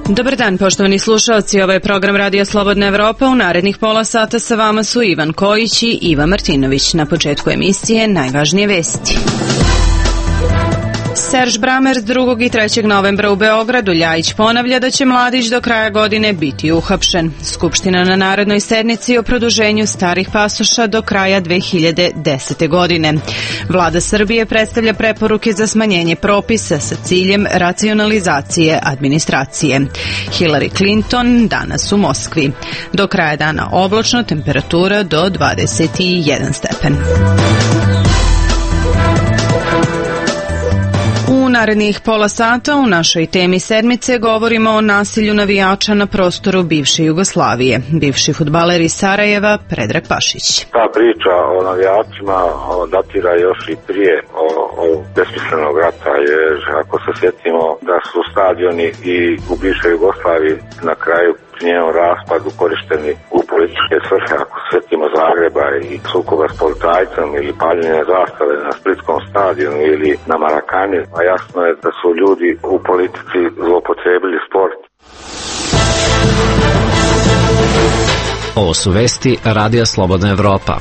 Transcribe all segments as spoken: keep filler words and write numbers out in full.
Dobar dan, poštovani slušalci, ovo je program Radio Slobodna Evropa. U narednih pola sata sa vama su Ivan Kojić i Iva Martinović. Na početku emisije najvažnije vesti. Serž Bramerc drugog i trećeg novembra u Beogradu. Ljajić ponavlja da će Mladić do kraja godine biti uhapšen. Skupština na narednoj sednici o produženju starih pasoša do kraja dve hiljade desete. godine. Vlada Srbije predstavlja preporuke za smanjenje propisa sa ciljem racionalizacije administracije. Hillary Clinton danas u Moskvi. Do kraja dana oblačno, temperatura do dvadeset jedan stepen. U narednih pola sata u našoj temi sedmice govorimo o nasilju navijača na prostoru bivše Jugoslavije. Bivši fudbaler iz Sarajeva, Predrag Pašić. Ta priča o navijačima datira još i prije o, o besmislenog rata, jer ako se sjetimo da su stadioni i u bivšoj Jugoslaviji na kraju njenom raspadu korišteni u političke svrhe, ako se sjetimo Zagreba i sukoba s policajcem ili paljenja zastave na Splitskom stadionu ili na Marakani, a jasno je da su ljudi u politici zloupotrijebili sport. Ovo su vesti Radija Slobodna Evropa.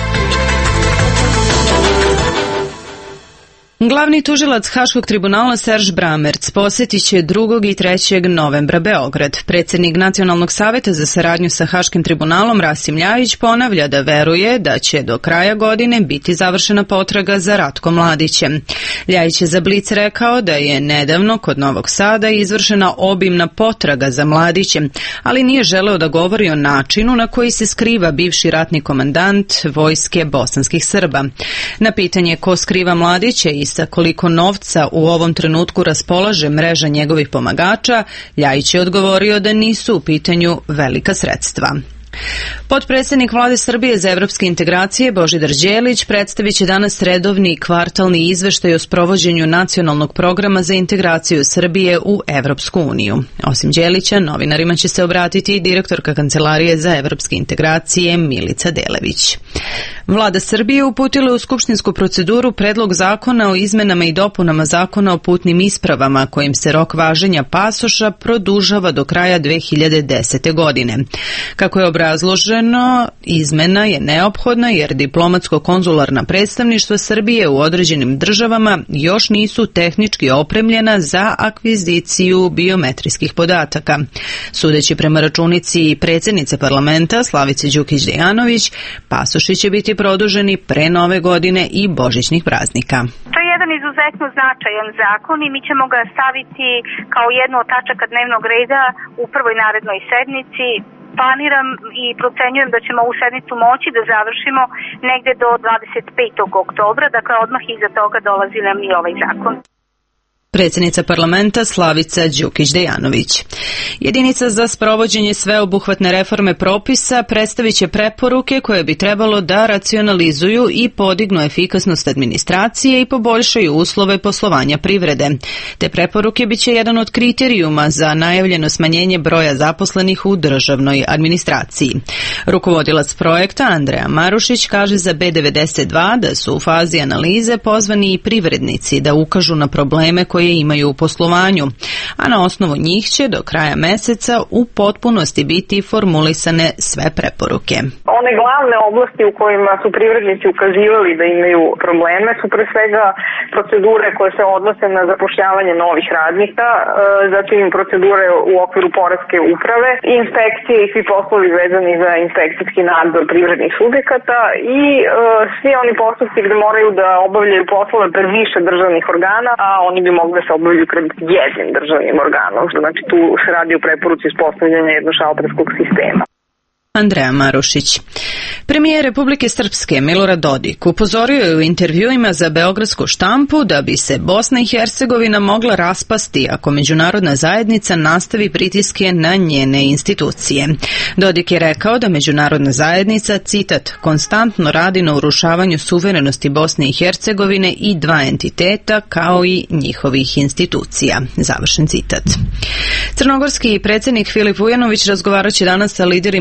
Glavni tužilac Haškog tribunala Serž Bramerc posjetit će drugog i trećeg novembra Beograd. Predsjednik Nacionalnog saveta za saradnju sa Haškim tribunalom Rasim Ljajić ponavlja da veruje da će do kraja godine biti završena potraga za Ratkom Mladićem. Ljajić je za Blic rekao da je nedavno kod Novog Sada izvršena obimna potraga za Mladićem, ali nije želeo da govori o načinu na koji se skriva bivši ratni komandant vojske bosanskih Srba. Na pitanje ko skriva Mladića i sa koliko novca u ovom trenutku raspolaže mreža njegovih pomagača, Ljajić je odgovorio da nisu u pitanju velika sredstva. Potpredsjednik Vlade Srbije za evropske integracije Božidar Đelić predstavit će danas redovni kvartalni izveštaj o sprovođenju nacionalnog programa za integraciju Srbije u Evropsku uniju. Osim Đelića, novinarima će se obratiti i direktorka Kancelarije za evropske integracije Milica Delević. Vlada Srbije uputila u skupštinsku proceduru predlog zakona o izmenama i dopunama zakona o putnim ispravama, kojim se rok važenja pasoša produžava do kraja dve hiljade desete. godine. Kako je obrazloženo, izmena je neophodna jer diplomatsko-konzularna predstavništva Srbije u određenim državama još nisu tehnički opremljena za akviziciju biometrijskih podataka. Sudeći prema računici predsjednice parlamenta Slavice Đukić Dejanović, pasoši će biti produženi pre nove godine i božićnih praznika. To je jedan izuzetno značajan zakon i mi ćemo ga staviti kao jednu od tačaka dnevnog reda u prvoj narednoj sednici. Planiram i procenjujem da ćemo ovu sednicu moći da završimo negde do dvadeset petog oktobra, dakle odmah iza toga dolazi nam i ovaj zakon. Predsjednica parlamenta Slavica Đukić-Dejanović. Jedinica za sprovođenje sveobuhvatne reforme propisa predstavit će preporuke koje bi trebalo da racionalizuju i podignu efikasnost administracije i poboljšaju uslove poslovanja privrede. Te preporuke biće jedan od kriterijuma za najavljeno smanjenje broja zaposlenih u državnoj administraciji. Rukovodilac projekta Andreja Marušić kaže za B devedeset dva da su u fazi analize pozvani i privrednici da ukažu na probleme koje imaju u poslovanju, a na osnovu njih će do kraja meseca u potpunosti biti formulisane sve preporuke. One glavne oblasti u kojima su privrednici ukazivali da imaju probleme su pre svega procedure koje se odnose na zapošljavanje novih radnika, zatim procedure u okviru poreske uprave, inspekcije i svi poslovi vezani za inspekcijski nadzor privrednih subjekata i svi oni postupci gde moraju da obavljaju poslove pred više državnih organa, a oni bi mogli da se obavljaju pred jednim državnim organom. Znači tu se radi o preporuci uspostavljanja jednošalterskog sistema. Andreja Marušić. Premijer Republike Srpske Milorad Dodik upozorio je u intervjuima za beogradsku štampu da bi se Bosna i Hercegovina mogla raspasti ako međunarodna zajednica nastavi pritiske na njene institucije. Dodik je rekao da međunarodna zajednica, citat, konstantno radi na urušavanju suverenosti Bosne i Hercegovine i dva entiteta kao i njihovih institucija. Završen citat. Crnogorski predsjednik Filip Vujanović razgovarat će danas sa liderima tri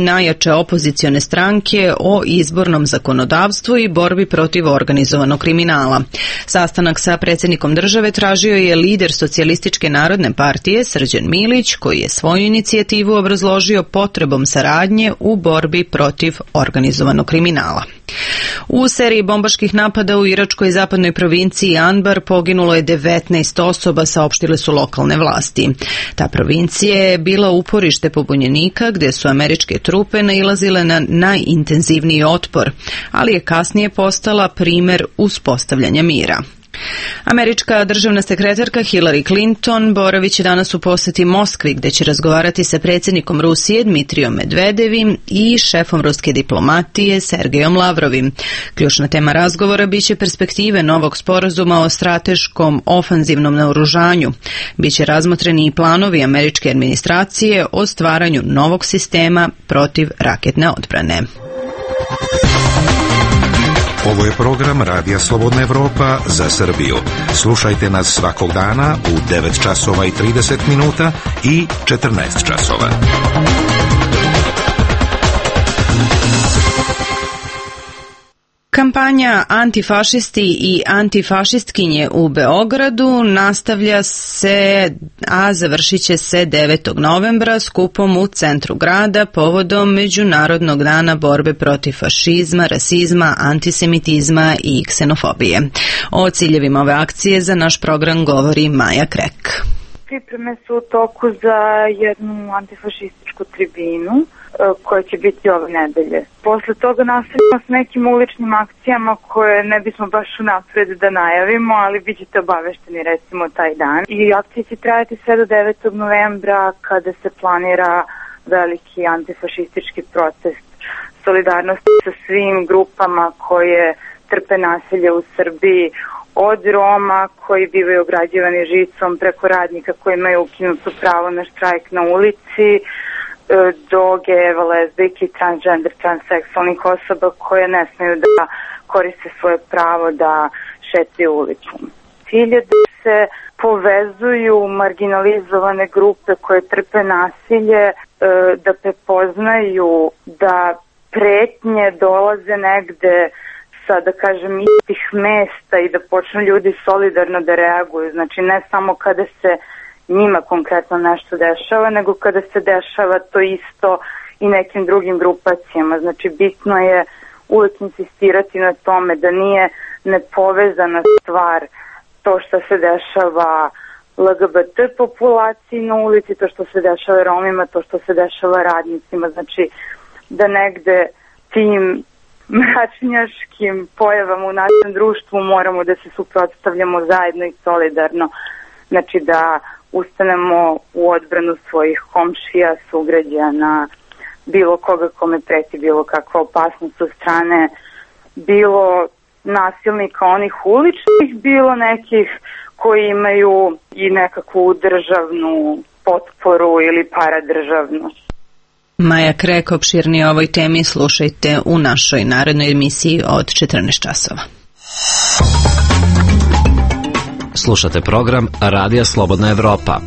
najjače opozicione stranke o izbornom zakonodavstvu i borbi protiv organizovanog kriminala. Sastanak sa predsjednikom države tražio je lider Socijalističke narodne partije Srđan Milić, koji je svoju inicijativu obrazložio potrebom saradnje u borbi protiv organizovanog kriminala. U seriji bombaških napada u iračkoj zapadnoj provinciji Anbar poginulo je devetnaest osoba, saopštile su lokalne vlasti. Ta provincija je bila uporište pobunjenika gdje su američke trupe nailazile na najintenzivniji otpor, ali je kasnije postala primjer uspostavljanja mira. Američka državna sekretarka Hillary Clinton boravit će danas u posjeti Moskvi, gdje će razgovarati sa predsjednikom Rusije Dmitrijom Medvedevim i šefom ruske diplomatije Sergejom Lavrovim. Ključna tema razgovora biće perspektive novog sporazuma o strateškom ofanzivnom naoružanju. Biće razmotreni i planovi američke administracije o stvaranju novog sistema protiv raketne odbrane. Ovo je program Radija Slobodna Evropa za Srbiju. Slušajte nas svakog dana u devet časova i trideset minuta i četrnaest časova. Kampanja Antifašisti i antifašistkinje u Beogradu nastavlja se, a završit će se devetog novembra skupom u centru grada povodom Međunarodnog dana borbe protiv fašizma, rasizma, antisemitizma i ksenofobije. O ciljevima ove akcije za naš program govori Maja Krek. Pripreme su u toku za jednu antifašističku tribinu koja će biti ove nedelje. Posle toga nastavimo s nekim uličnim akcijama koje ne bismo baš unapred da najavimo, ali bit ćete obavešteni recimo taj dan. I akcije će trajati sve do devetog novembra kada se planira veliki antifašistički protest solidarnosti sa svim grupama koje trpe nasilje u Srbiji, od Roma koji bivaju ograđivani žicom preko radnika koji imaju ukinuto pravo na štrajk na ulici, do gejeva, lezbijki, transgender, transseksualnih osoba koje ne smeju da koriste svoje pravo da šetaju ulicom. Cilj je da se povezuju marginalizovane grupe koje trpe nasilje, da prepoznaju da pretnje dolaze negde sa, da kažem, istih mesta i da počnu ljudi solidarno da reaguju. Znači ne samo kada se njima konkretno nešto dešava, nego kada se dešava to isto i nekim drugim grupacijama. Znači bitno je uvek insistirati na tome da nije nepovezana stvar to što se dešava L G B T populaciji na ulici, to što se dešava Romima, to što se dešava radnicima. Znači da negde tim mračnjaškim pojavama u našem društvu moramo da se suprotstavljamo zajedno i solidarno. Znači da ustanemo u odbranu svojih komšija, sugrađana, bilo koga kome preti bilo kakva opasnost od strane, bilo nasilnika onih uličnih, bilo nekih koji imaju i nekakvu državnu potporu ili paradržavnu. Maja Krek, opširnije o ovoj temi slušajte u našoj narednoj emisiji od četrnaest časova. Slušate program Radija Slobodna Evropa.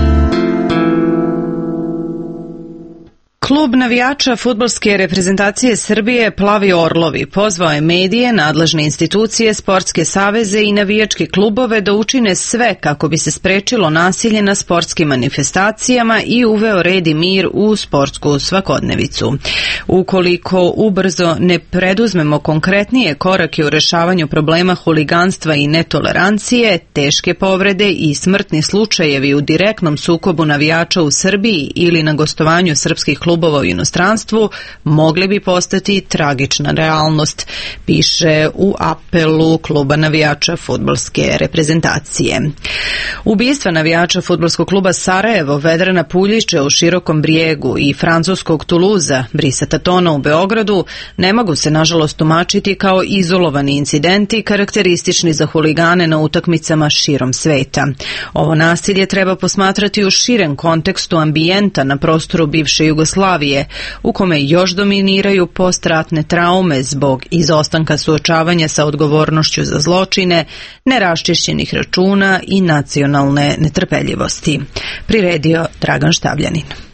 Klub navijača fudbalske reprezentacije Srbije Plavi Orlovi pozvao je medije, nadležne institucije, sportske saveze i navijačke klubove da učine sve kako bi se sprečilo nasilje na sportskim manifestacijama i uveo red i mir u sportsku svakodnevicu. Ukoliko ubrzo ne preduzmemo konkretnije korake u rešavanju problema huliganstva i netolerancije, teške povrede i smrtni slučajevi u direktnom sukobu navijača u Srbiji ili na gostovanju srpskih klubova u inostranstvu mogli bi postati tragična realnost, piše u apelu kluba navijača fudbalske reprezentacije. Ubistva navijača fudbalskog kluba Sarajevo, Vedrana Puljića u Širokom Brijegu i francuskog Tuluza, Brisa Tatona u Beogradu ne mogu se nažalost tumačiti kao izolovani incidenti karakteristični za huligane na utakmicama širom sveta. Ovo nasilje treba posmatrati u širem kontekstu ambijenta na prostoru bivše Jugoslavije, u kome još dominiraju postratne traume zbog izostanka suočavanja sa odgovornošću za zločine, neraščišćenih računa i nacionalne netrpeljivosti. Priredio Dragan Štavljanin.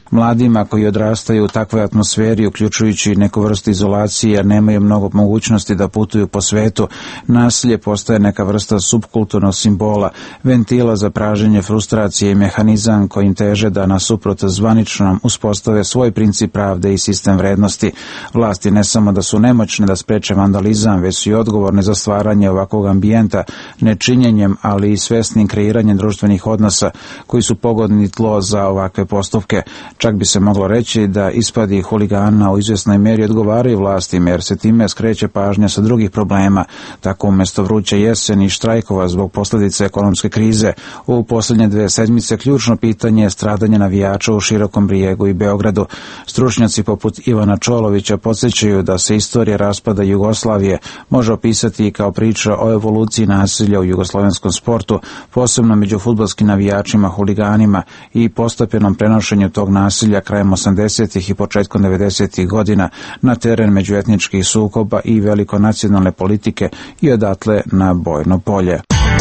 Mladima koji odrastaju u takvoj atmosferi, uključujući neku vrstu izolacije jer nemaju mnogo mogućnosti da putuju po svetu, nasilje postaje neka vrsta subkulturnog simbola, ventila za praženje frustracije i mehanizam kojim teže da nasuprot zvaničnom uspostave svoj princip pravde i sistem vrednosti. Vlasti ne samo da su nemoćne da spreče vandalizam, već su i odgovorne za stvaranje ovakvog ambijenta, nečinjenjem, ali i svesnim kreiranjem društvenih odnosa koji su pogodni tlo za ovakve postupke. Čak bi se moglo reći da ispadi huligana u izvjesnoj meri odgovaraju vlastima, jer se time skreće pažnja sa drugih problema. Tako umjesto vruće jeseni i štrajkova zbog posljedice ekonomske krize, u posljednje dve sedmice ključno pitanje je stradanje navijača u Širokom Brijegu i Beogradu. Stručnjaci poput Ivana Čolovića podsjećaju da se istorija raspada Jugoslavije može opisati kao priča o evoluciji nasilja u jugoslovenskom sportu, posebno među fudbalskim navijačima, huliganima i postepenom prenošenju tog nasilja krajem osamdesetih i početkom devedesetih godina na teren međuetničkih sukoba i velikonacionalne politike i odatle na bojno polje.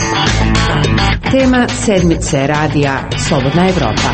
Tema sedmice radija Slobodna Evropa.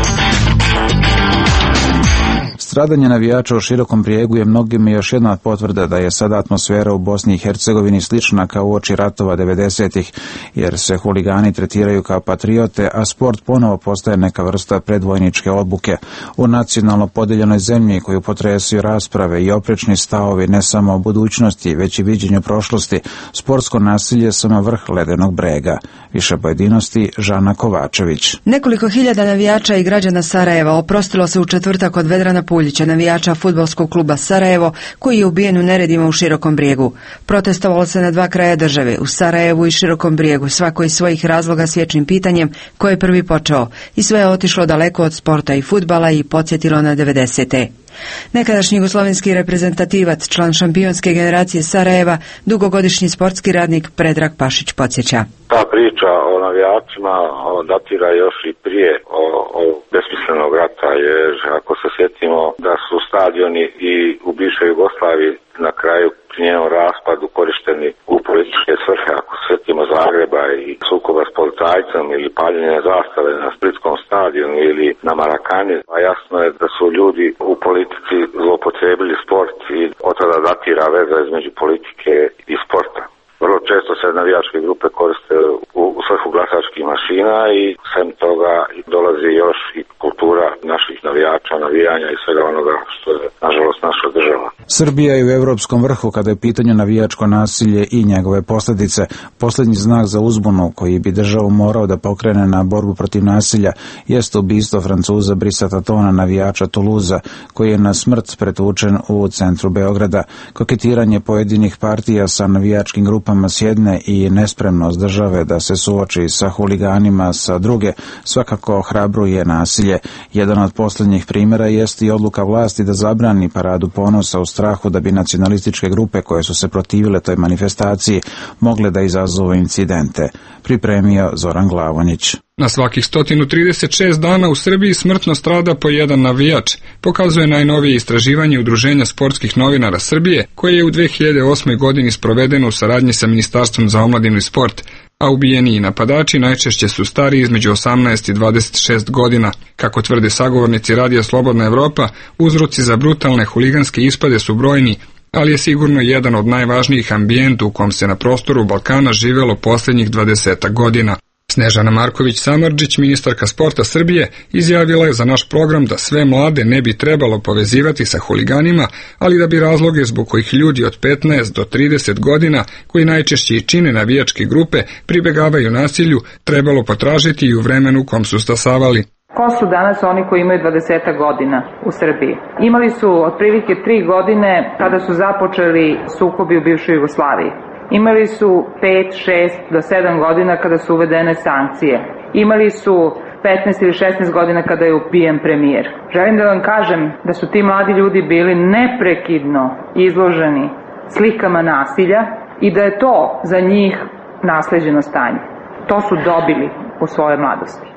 Stradanje navijača u Širokom Brijegu je mnogima još jedna potvrda da je sada atmosfera u Bosni i Hercegovini slična kao uoči ratova devedesetih, jer se huligani tretiraju kao patriote, a sport ponovo postaje neka vrsta predvojničke obuke. U nacionalno podeljenoj zemlji koju potresaju rasprave i oprečni stavovi ne samo o budućnosti, već i viđenju prošlosti, sportsko nasilje samo vrh ledenog brega. Više pojedinosti, Žana Kovačević. Nekoliko hiljada navijača i građana Sarajeva oprostilo se u četvrtak od Vedrana Puljića, navijača fudbalskog kluba Sarajevo, koji je ubijen u neredima u Širokom Brijegu. Protestovalo se na dva kraja države, u Sarajevu i Širokom Brijegu, svako iz svojih razloga s vječnim pitanjem ko je prvi počeo, i sve je otišlo daleko od sporta i fudbala i podsjetilo na devedesete. Nekadašnji jugoslovenski reprezentativac, član šampionske generacije Sarajeva, dugogodišnji sportski radnik Predrag Pašić podsjeća. Ta priča o navijačima datira još i prije o, o besmislenog rata, jer ako se sjetimo da su stadioni i u bivšoj Jugoslaviji na kraju pri njenom raspadu korišteni u političke svrhe, ako se sjetimo Zagreba i sukoba s policajcem ili paljenja zastave na Splitskom stadionu ili na Marakani, a jasno je da su ljudi u politici zloupotrijebili sport i od tada datira veza između politike i sporta. Vrlo često se navijačke grupe koriste u, u svrhu glasačkih mašina i sem toga dolazi još i kultura naših navijača, navijanja i svega onoga što je nažalost naša država. Srbija je u europskom vrhu kada je u pitanju navijačko nasilje i njegove posljedice. Posljednji znak za uzbunu koji bi državu morao da pokrene na borbu protiv nasilja jest ubistvo Francuza Brisa Tatona, navijača Tuluza, koji je na smrt pretučen u centru Beograda. Koketiranje pojedinih partija sa navijačkim grupama s jedne i nespremnost države da se suoči sa huliganima sa druge svakako ohrabruje nasilje. Jedan od posljednjih primjera jest i odluka vlasti da zabrani paradu ponosa u strahu da bi nacionalističke grupe koje su se protivile toj manifestaciji mogle da izazovu incidente. Pripremio Zoran Glavonić. Na svakih sto trideset šest dana u Srbiji smrtno strada po jedan navijač, pokazuje najnovije istraživanje Udruženja sportskih novinara Srbije, koje je u dve hiljade osmoj godini sprovedeno u saradnji sa Ministarstvom za omladinu i sport, a ubijeni i napadači najčešće su stari između osamnaest i dvadeset šest godina. Kako tvrde sagovornici Radija Slobodna Evropa, uzroci za brutalne huliganske ispade su brojni, ali je sigurno jedan od najvažnijih ambijenta u kom se na prostoru Balkana živelo posljednjih dvadesetak godina. Snežana Marković-Samardžić, ministarka sporta Srbije, izjavila je za naš program da sve mlade ne bi trebalo povezivati sa huliganima, ali da bi razloge zbog kojih ljudi od petnaest do trideset godina, koji najčešće i čine navijačke grupe, pribegavaju nasilju, trebalo potražiti i u vremenu u kom su stasavali. Ko su danas oni koji imaju dvadeset godina u Srbiji? Imali su otprilike tri godine kada su započeli sukobi u bivšoj Jugoslaviji. Imali su pet, šest do sedam godina kada su uvedene sankcije. Imali su petnaest ili šesnaest godina kada je ubijen premijer. Želim da vam kažem da su ti mladi ljudi bili neprekidno izloženi slikama nasilja i da je to za njih nasleđeno stanje. To su dobili u svojoj mladosti.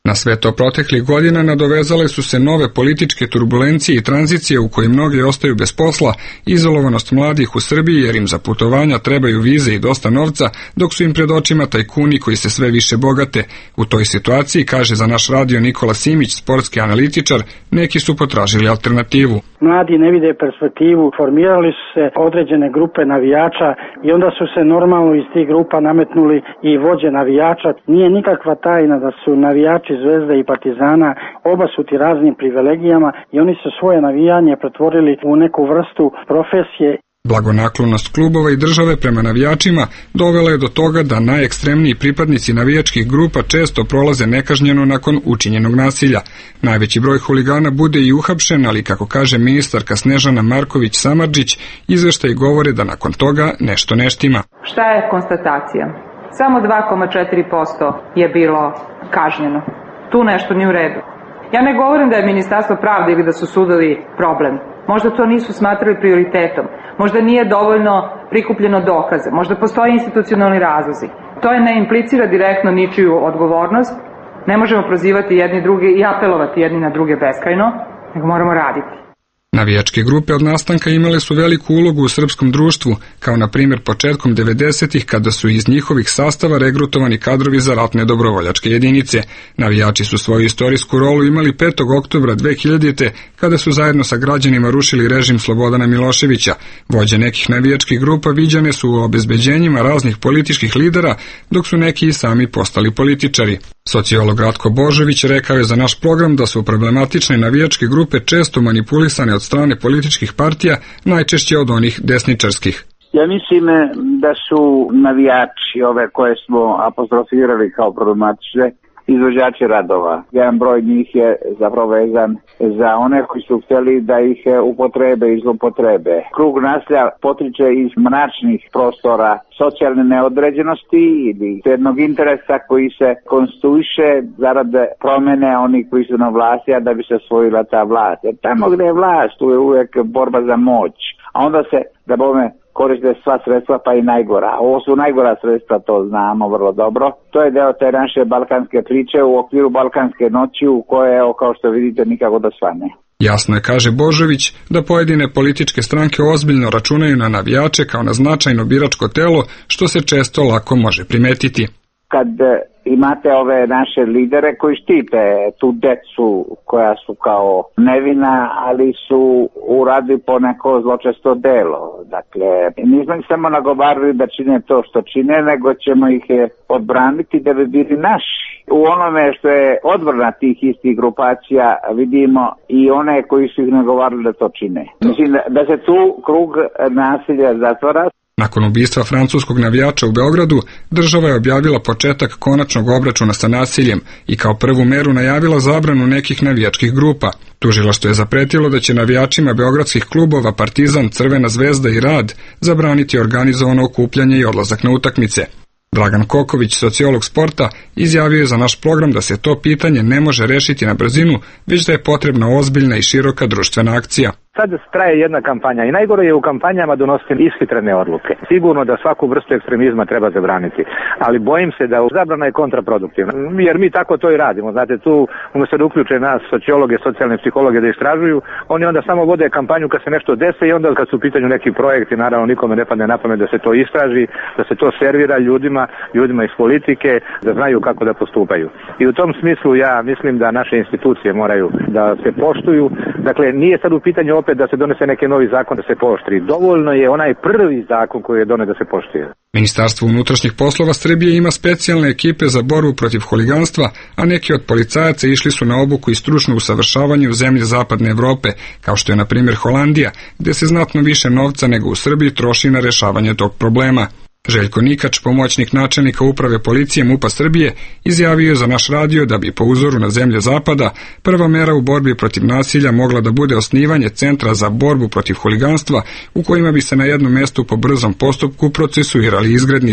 Na sve to proteklih godina nadovezale su se nove političke turbulencije i tranzicije u kojoj mnogi ostaju bez posla, izolovanost mladih u Srbiji jer im za putovanja trebaju vize i dosta novca, dok su im pred očima tajkuni koji se sve više bogate. U toj situaciji, kaže za naš radio Nikola Simić, sportski analitičar, neki su potražili alternativu. Mladi ne vide perspektivu, formirali su se određene grupe navijača i onda su se normalno iz tih grupa nametnuli i vođe navijača. Nije nikakva tajna da su navijači Zvezde i Partizana obasuti raznim privilegijama i oni su svoje navijanje pretvorili u neku vrstu profesije. Blagonaklonost klubova i države prema navijačima dovela je do toga da najekstremniji pripadnici navijačkih grupa često prolaze nekažnjeno nakon učinjenog nasilja. Najveći broj huligana bude i uhapšen, ali kako kaže ministarka Snežana Marković-Samardžić, izveštaji govore da nakon toga nešto ne štima. Šta je konstatacija? Samo dva zarez četiri posto je bilo kažnjeno. Tu nešto nije u redu. Ja ne govorim da je Ministarstvo pravde ili da su sudovi problem. Možda to nisu smatrali prioritetom. Možda nije dovoljno prikupljeno dokaze. Možda postoje institucionalni razlozi. To je ne implicira direktno ničiju odgovornost. Ne možemo prozivati jedni drugi i apelovati jedni na druge beskrajno, nego moramo raditi. Navijačke grupe od nastanka imale su veliku ulogu u srpskom društvu, kao na primjer početkom devedesetih kada su iz njihovih sastava regrutovani kadrovi za ratne dobrovoljačke jedinice. Navijači su svoju istorijsku rolu imali petog oktobra dve hiljadite kada su zajedno sa građanima rušili režim Slobodana Miloševića. Vođe nekih navijačkih grupa viđane su u obezbeđenjima raznih političkih lidera, dok su neki i sami postali političari. Sociolog Ratko Božović rekao je za naš program da su problematične navijačke grupe često manipulisane od strane političkih partija, najčešće od onih desničarskih. Ja mislim da su navijači, ove koje smo apostrofirali kao problematične, izvođači radova. Jedan broj njih je zapravo vezan za one koji su htjeli da ih upotrebe i zlopotrebe. Krug nasilja potiče iz mračnih prostora socijalne neodređenosti ili jednog interesa koji se konstituiše zarad promene onih koji su na vlasti, a da bi se osvojila ta vlast. Jer tamo gdje je vlast, tu je uvijek borba za moć. A onda se, da bome, koriste sva sredstva pa i najgora. Ovo su najgora sredstva, to znamo vrlo dobro. To je deo te naše balkanske priče u okviru balkanske noći u koje, evo, kao što vidite, nikako da svane. Jasno je, kaže Božović, da pojedine političke stranke ozbiljno računaju na navijače kao na značajno biračko telo, što se često lako može primetiti. Kad imate ove naše lidere koji štite tu decu koja su kao nevina, ali su uradili po neko zločesto delo. Dakle, nismo ih samo nagovarali da čine to što čine, nego ćemo ih odbraniti da bi bili naši. U onome što je odbrana tih istih grupacija vidimo i one koji su ih nagovarali da to čine. Mislim da se tu krug nasilja zatvara. Nakon ubistva francuskog navijača u Beogradu, država je objavila početak konačnog obračuna sa nasiljem i kao prvu meru najavila zabranu nekih navijačkih grupa. Tužilaštvo je zapretilo da će navijačima beogradskih klubova Partizan, Crvena zvezda i Rad zabraniti organizovano okupljanje i odlazak na utakmice. Dragan Koković, sociolog sporta, izjavio je za naš program da se to pitanje ne može rešiti na brzinu, već da je potrebna ozbiljna i široka društvena akcija. Sad traje jedna kampanja i najgore je u kampanjama donositi ishitrene odluke. Sigurno da svaku vrstu ekstremizma treba zabraniti, ali bojim se da zabrana je kontraproduktivna, jer mi tako to i radimo. Znate, tu umjesto da uključe nas sociologe, socijalne psihologe da istražuju, oni onda samo vode kampanju kad se nešto dese i onda kad su u pitanju neki projekti, naravno nikome ne padne na pamet da se to istraži, da se to servira ljudima, ljudima iz politike, da znaju kako da postupaju. I u tom smislu ja mislim da naše institucije moraju da se poštuju. Dakle, nije sad u pitanju opet da se donese neki novi zakon da se poštri. Dovoljno je onaj prvi zakon koji je donet da se poštuje. Ministarstvo unutrašnjih poslova Srbije ima specijalne ekipe za borbu protiv huliganstva, a neki od policajaca išli su na obuku i stručno usavršavanje u zemlje zapadne Evrope, kao što je na primjer Holandija, gdje se znatno više novca nego u Srbiji troši na rešavanje tog problema. Željko Nikač, pomoćnik načelnika uprave policije MUP-a Srbije, izjavio je za naš radio da bi po uzoru na zemlje zapada prva mera u borbi protiv nasilja mogla da bude osnivanje centra za borbu protiv huliganstva u kojima bi se na jednom mjestu po brzom postupku procesuirali izgrednici.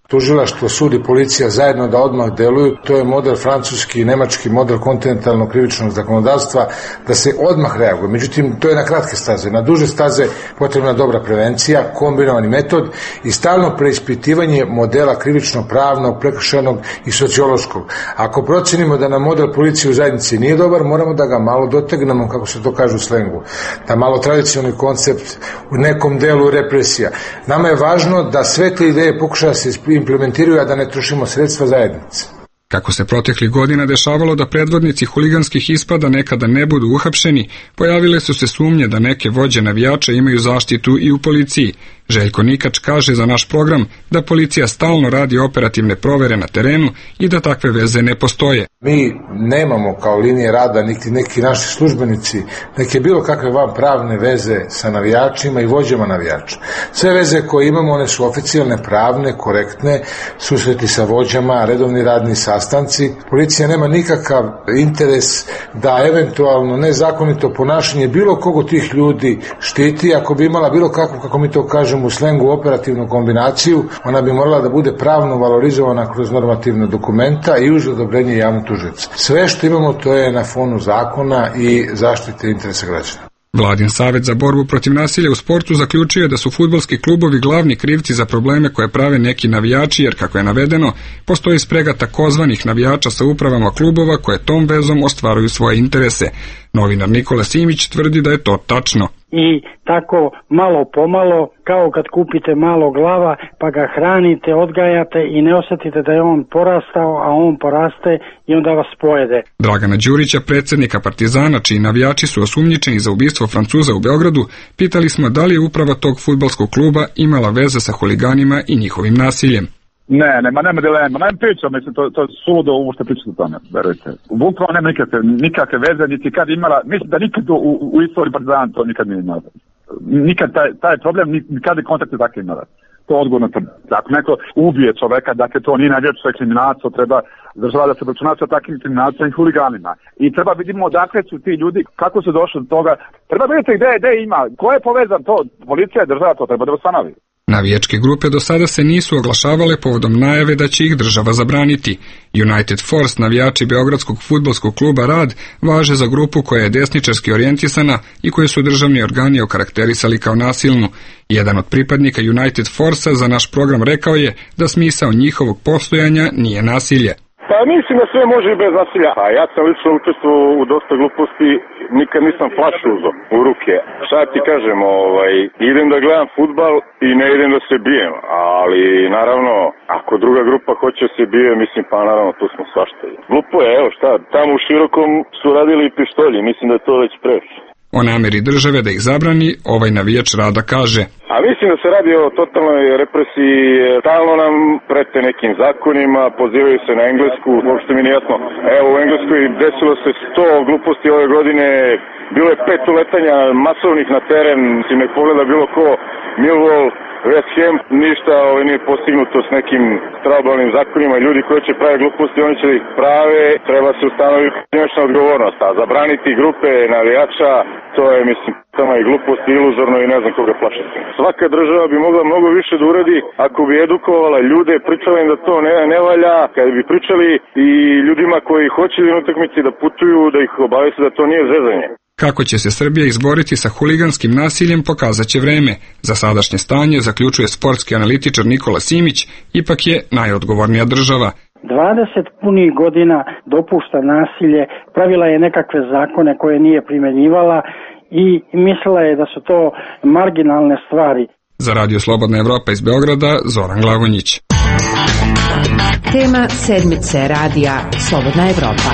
Tužilaštvo, sud i policija zajedno da odmah deluju, to je model francuski i nemački model kontinentalnog krivičnog zakonodavstva, da se odmah reaguje. Međutim, to je na kratke staze. Na duže staze potrebna dobra prevencija, kombinovani metod i stalno preispitivanje modela krivičnog, pravnog, prekršajnog i sociološkog. Ako procenimo da nam model policije u zajednici nije dobar, moramo da ga malo dotegnemo, kako se to kaže u slengu. Da malo tradicionalni koncept u nekom delu represija. Nama je važno da sve te ideje pokušaju se implementiraju, a da ne trošimo sredstva zajednice. Kako se proteklih godina dešavalo da predvodnici huliganskih ispada nekada ne budu uhapšeni, pojavile su se sumnje da neke vođe navijača imaju zaštitu i u policiji. Željko Nikač kaže za naš program da policija stalno radi operativne provere na terenu i da takve veze ne postoje. Mi nemamo kao linije rada, niti neki naši službenici, neke bilo kakve van pravne veze sa navijačima i vođama navijača. Sve veze koje imamo, one su oficijalne, pravne, korektne, susreti sa vođama, redovni radni sastanci. Policija nema nikakav interes da eventualno nezakonito ponašanje bilo kog od tih ljudi štiti. Ako bi imala bilo kakvu, kako mi to kažemo u slengu, operativnu kombinaciju, ona bi morala da bude pravno valorizovana kroz normativne dokumenta i uz odobrenje javnog tužioca. Sve što imamo, to je na fonu zakona i zaštite interesa građana. Vladin savet za borbu protiv nasilja u sportu zaključio je da su fudbalski klubovi glavni krivci za probleme koje prave neki navijači, jer kako je navedeno, postoji sprega takozvanih navijača sa upravama klubova koje tom vezom ostvaruju svoje interese. Novinar Nikola Simić tvrdi da je to tačno. I tako malo pomalo, kao kad kupite malo glava, pa ga hranite, odgajate i ne osjetite da je on porastao, a on poraste i onda vas pojede. Dragana Đurića, predsjednika Partizana, čiji navijači su osumnjičeni za ubistvo Francuza u Beogradu, pitali smo da li je uprava tog fudbalskog kluba imala veze sa huliganima i njihovim nasiljem. Ne, nema, nema dilema, nema priča, mislim, to, to je suludo ovo što pričate o tome, verujte. Bukvalno nema nikakve, nikakve veze, niti kad imala, mislim da nikad u, u istoriji Partizana to nikad nije imala. Nikad taj, taj problem, nikad je kontakte takve imala. To je odgovorno. Ako neko ubije čoveka, dakle to nije najveće što je kriminalstvo, treba država da se obračuna sa takvim kriminalcima i huliganima. I treba vidimo odakle su ti ljudi, kako su došli do toga. Treba vidjeti gde, gde ima, ko je povezan to, policija i država, to treba da ustanovi. Navijačke grupe do sada se nisu oglašavale povodom najave da će ih država zabraniti. United Force, navijači beogradskog fudbalskog kluba Rad, važe za grupu koja je desničarski orijentisana i koju su državni organi okarakterisali kao nasilnu. Jedan od pripadnika United Force-a za naš program rekao je da smisao njihovog postojanja nije nasilje. Pa mislim da sve može i bez nasilja. A ja sam lično učestvovao u dosta gluposti, nikad nisam flašu uzo u ruke. Šta ti kažem, ovaj, idem da gledam fudbal i ne idem da se bijem, ali naravno, ako druga grupa hoće da se bije, mislim pa naravno tu smo svašta. Glupo je, evo šta, tamo u Širokom su radili i pištolji, mislim da je to već previše. O nameri države da ih zabrani, ovaj navijač Rada kaže. A mislim da se radi o totalnoj represiji, stalno nam prete nekim zakonima, pozivaju se na Englesku, uopšte mi nije jasno. Evo u Engleskoj desilo se sto gluposti ove godine, bilo je pet uletanja masovnih na teren, si me pogleda bilo ko, Millwall, West Ham, ništa ovaj, nije postignuto s nekim traubalnim zakonima i ljudi koji će prave gluposti, oni će da ih prave, treba se ustanoviti nješna odgovornost, a zabraniti grupe navijača, to je, mislim, tamo i gluposti, iluzorno i ne znam koga plašiti. Svaka država bi mogla mnogo više da uradi ako bi edukovala ljude, pričala im da to ne, ne valja, kada bi pričali i ljudima koji hoće na utakmici da putuju, da ih obavesti da to nije zezanje. Kako će se Srbija izboriti sa huliganskim nasiljem pokazat će vreme. Za sadašnje stanje, zaključuje sportski analitičar Nikola Simić, ipak je najodgovornija država. dvadeset punih godina dopušta nasilje, pravila je nekakve zakone koje nije primjenjivala i mislila je da su to marginalne stvari. Za Radio Slobodna Evropa iz Beograda, Zoran Glagonjić. Tema sedmice radija Slobodna Evropa.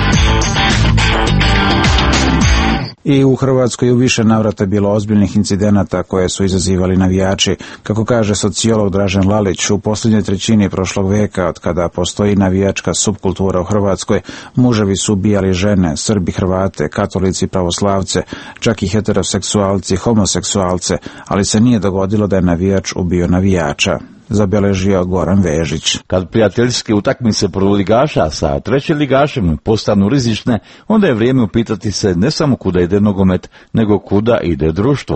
I u Hrvatskoj u više navrata bilo ozbiljnih incidenata koje su izazivali navijači. Kako kaže sociolog Dražen Lalić, u posljednjoj trećini prošlog veka, od kada postoji navijačka subkultura u Hrvatskoj, muževi su ubijali žene, Srbi, Hrvate, katolici, pravoslavce, čak i heteroseksualci, homoseksualce, ali se nije dogodilo da je navijač ubio navijača. Zabeležio Goran Vežić. Kad prijateljske utakmice prvoligaša sa trećeligašem postanu rizične, onda je vrijeme upitati se ne samo kuda ide nogomet, nego kuda ide društvo.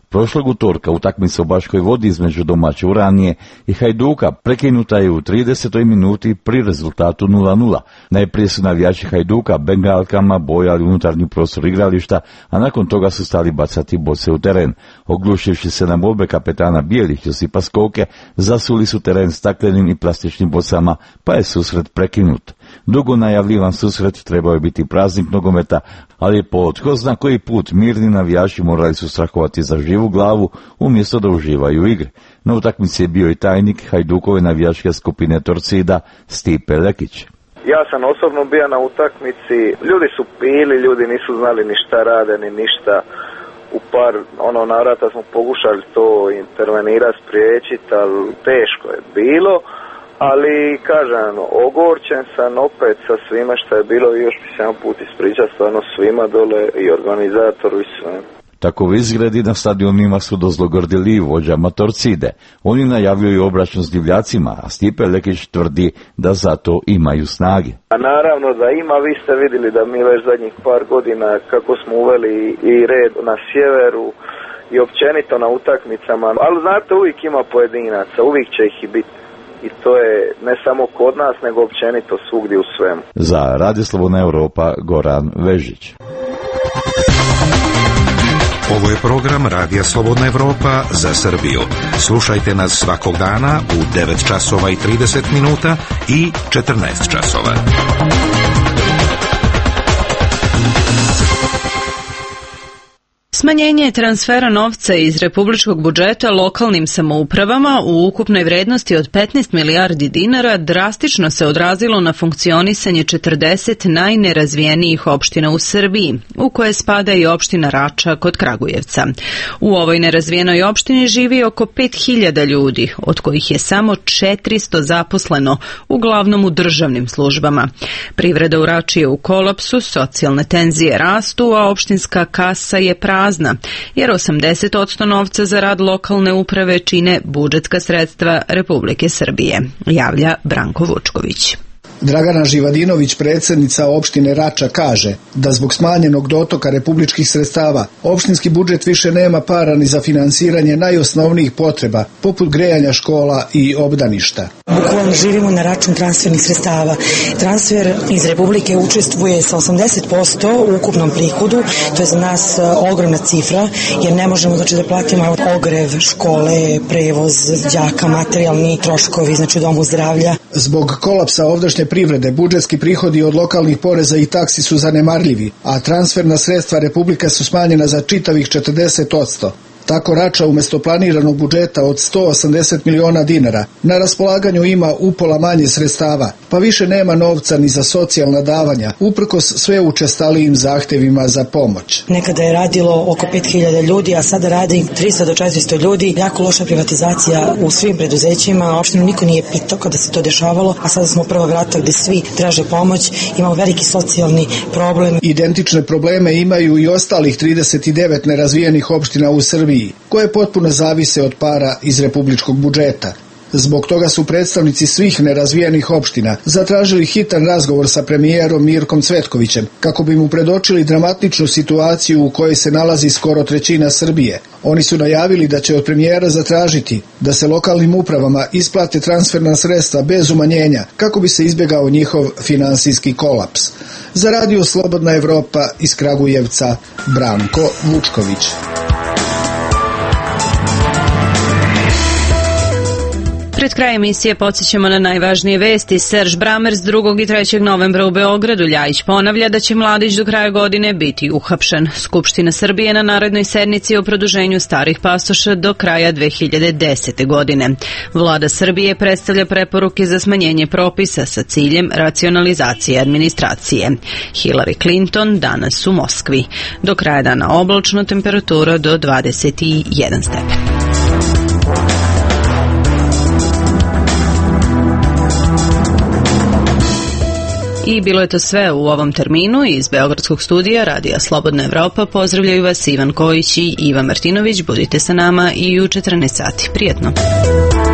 Prošlog utorka utakmica u Baškoj Vodi između domaće Uranije i Hajduka prekinuta je u tridesetoj minuti pri rezultatu nula nula. Najprije su navijači Hajduka bengalkama bojali unutarnji prostor igrališta, a nakon toga su stali bacati boce u teren. Oglušivši se na molbe kapetana bijelih Josipa Skoke, zasuli su teren staklenim i plastičnim bocama, pa je susret prekinut. Dugo najavljivan susret trebao je biti praznik nogometa, ali po tko zna koji put mirni navijači morali su strahovati za živu glavu umjesto da uživaju u igri. Na utakmici je bio i tajnik Hajdukove navijačke skupine Torcida Stipe Lekić. Ja sam osobno bio na utakmici, ljudi su pili, ljudi nisu znali ni šta rade, ni ništa. U par ono navrata smo pokušali to intervenirati, spriječiti, ali teško je bilo. Ali, kažem, ogorčen sam opet sa svima što je bilo i još bi se jedan put ispričati stvarno svima dole i organizatoru i sve. Takovi izgledi na stadionima su dozlogrdili vođama Torcide. Oni najavljuju obračun s divljacima, a Stipe Lekić tvrdi da zato imaju snage. A naravno da ima, vi ste vidjeli da mi već zadnjih par godina kako smo uveli i red na sjeveru i općenito na utakmicama. Ali znate, uvijek ima pojedinaca, uvijek će ih i biti. I to je ne samo kod nas, nego općenito svugdje u svemu. Za Radio Slobodna Evropa, Goran Vežić. Ovo je program Radija Slobodna Evropa za Srbiju. Slušajte nas svakog dana u devet časova i trideset minuta i četrnaest časova. Smanjenje transfera novca iz republičkog budžeta lokalnim samoupravama u ukupnoj vrednosti od petnaest milijardi dinara drastično se odrazilo na funkcionisanje četrdeset najnerazvijenijih opština u Srbiji, u koje spada i opština Rača kod Kragujevca. U ovoj nerazvijenoj opštini živi oko pet hiljada ljudi, od kojih je samo četiristo zaposleno, uglavnom u državnim službama. Privreda u Rači je u kolapsu, socijalne tenzije rastu, a opštinska kasa je prazna, jer osamdeset posto novca za rad lokalne uprave čine budžetska sredstva Republike Srbije, javlja Branko Vučković. Dragana Živadinović, predsjednica opštine Rača, kaže da zbog smanjenog dotoka republičkih sredstava opštinski budžet više nema para ni za finansiranje najosnovnijih potreba, poput grejanja škola i obdaništa. Bukvalno živimo na račun transfernih sredstava. Transfer iz Republike učestvuje sa osamdeset posto u ukupnom prihodu, to je za nas ogromna cifra, jer ne možemo znači da platimo ogrev, škole, prevoz, đaka, materijalni troškovi, znači u domu zdravlja. Zbog kolapsa ovdašnje privrede, budžetski prihodi od lokalnih poreza i taksi su zanemarljivi, a transferna sredstva Republike su smanjena za čitavih četrdeset posto. Tako Rača umjesto planiranog budžeta od sto osamdeset miliona dinara na raspolaganju ima upola manje sredstava, pa više nema novca ni za socijalna davanja, uprkos sve učestalijim zahtevima za pomoć. Nekada je radilo oko pet hiljada ljudi, a sada radi tristo do četiristo ljudi. Jako loša privatizacija u svim preduzećima, opštinu niko nije pitao kada se to dešavalo, a sada smo prva vrata gde svi traže pomoć, imamo veliki socijalni problem. Identične probleme imaju i ostalih trideset devet nerazvijenih opština u Srbiji, koje potpuno zavise od para iz republičkog budžeta. Zbog toga su predstavnici svih nerazvijenih opština zatražili hitan razgovor sa premijerom Mirkom Cvetkovićem kako bi mu predočili dramatičnu situaciju u kojoj se nalazi skoro trećina Srbije. Oni su najavili da će od premijera zatražiti da se lokalnim upravama isplate transferna sredstva bez umanjenja kako bi se izbjegao njihov finansijski kolaps. Za Radio Slobodna Evropa iz Kragujevca, Branko Vučković. Pred kraj emisije podsjećamo na najvažnije vesti. Serž Bramers drugog i trećeg novembra u Beogradu. Ljajić ponavlja da će Mladić do kraja godine biti uhapšen. Skupština Srbije na narednoj sednici o produženju starih pasoša do kraja dve hiljade desete. godine. Vlada Srbije predstavlja preporuke za smanjenje propisa sa ciljem racionalizacije administracije. Hillary Clinton danas u Moskvi. Do kraja dana oblačno, temperatura do dvadeset jedan stepen. I bilo je to sve u ovom terminu. Iz Beogradskog studija Radija Slobodna Evropa pozdravljaju vas Ivan Kojić i Iva Martinović. Budite sa nama i u četrnaest sati. Prijetno.